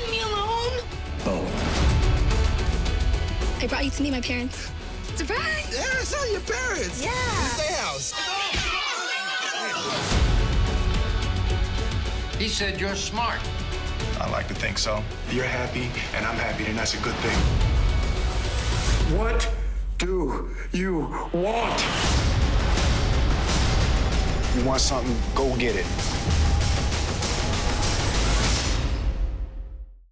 leave me alone. Oh. I brought you to meet my parents. Surprise! Yeah, it's not your parents. Yeah. It's their house. He said you're smart. I like to think so. If you're happy and I'm happy, then that's a good thing. What do you want? You want something, go get it.